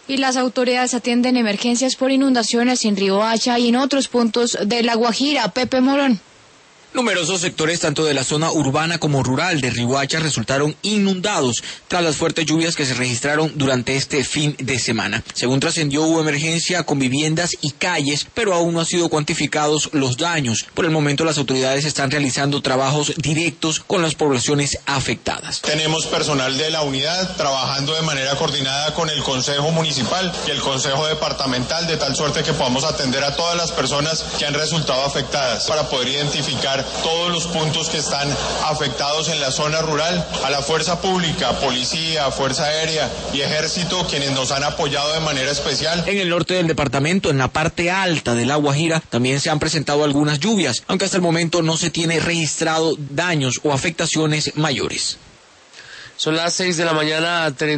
Y las autoridades atienden emergencias por inundaciones en Riohacha y en otros puntos de La Guajira. Pepe Morón. Numerosos sectores, tanto de la zona urbana como rural de Riohacha, resultaron inundados tras las fuertes lluvias que se registraron durante este fin de semana. Según trascendió, hubo emergencia con viviendas y calles, pero aún no han sido cuantificados los daños. Por el momento, las autoridades están realizando trabajos directos con las poblaciones afectadas. Tenemos personal de la unidad trabajando de manera coordinada con el Consejo Municipal y el Consejo Departamental, de tal suerte que podamos atender a todas las personas que han resultado afectadas para poder identificar todos los puntos que están afectados en la zona rural, a la fuerza pública, policía, fuerza aérea y ejército, quienes nos han apoyado de manera especial. En el norte del departamento, en la parte alta de La Guajira, también se han presentado algunas lluvias, aunque hasta el momento no se tiene registrado daños o afectaciones mayores. Son las 6 de la mañana.